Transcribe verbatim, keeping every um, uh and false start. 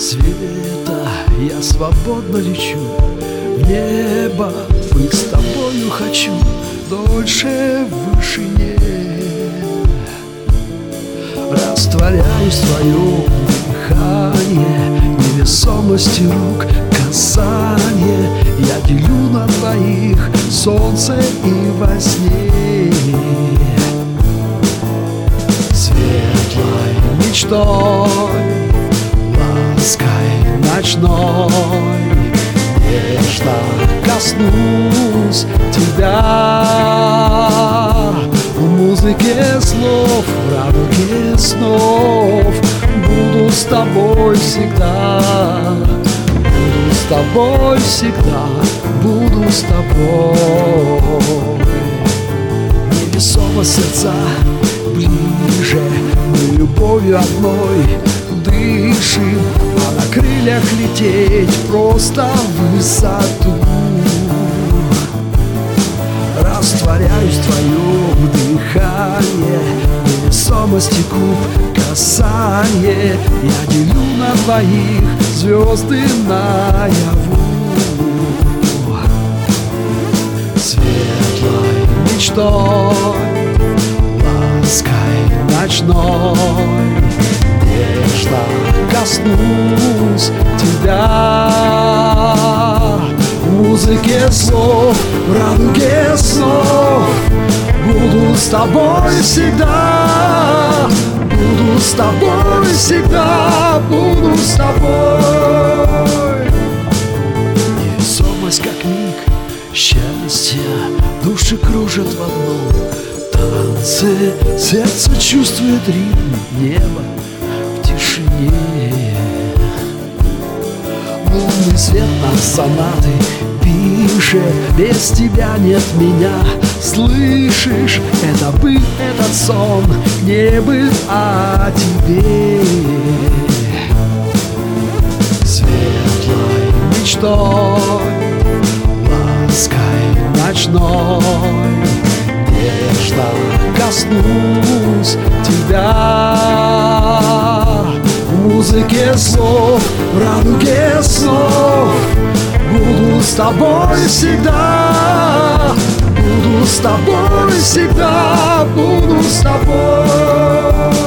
света я свободно лечу в небо, быть с тобою хочу дольше в вышине. Растворяюсь в твоем дыхании, невесомости рук касание. Я делю на двоих солнце и во сне. Светлой мечтой, лаской ночной нежно коснусь тебя. В музыке слов, в радуге снов буду с тобой всегда. Буду с тобой всегда, буду с тобой. Невесомо сердца ближе, мы любовью одной дышим, а на крыльях лететь просто в высоту. Растворяюсь в твоем дыхании, невесомости куб касание. Я делю на двоих звезды наяву. Светлой мечтой, лаской ночной нежно коснусь тебя. В музыке слов, в радуге снов буду с тобой всегда. Буду с тобой всегда, буду с тобой. Невесомость как миг счастья, души кружат в одном танце. Сердце чувствует ритм неба в тишине. Лунный свет над сонатой пишет: без тебя нет меня. Слышишь, это был этот сон, не был о тебе. Светлой мечтой, лаской ночной нежно коснусь тебя. В музыке слов, в радуге снов буду с тобой всегда. Буду с тобой всегда, буду с тобой.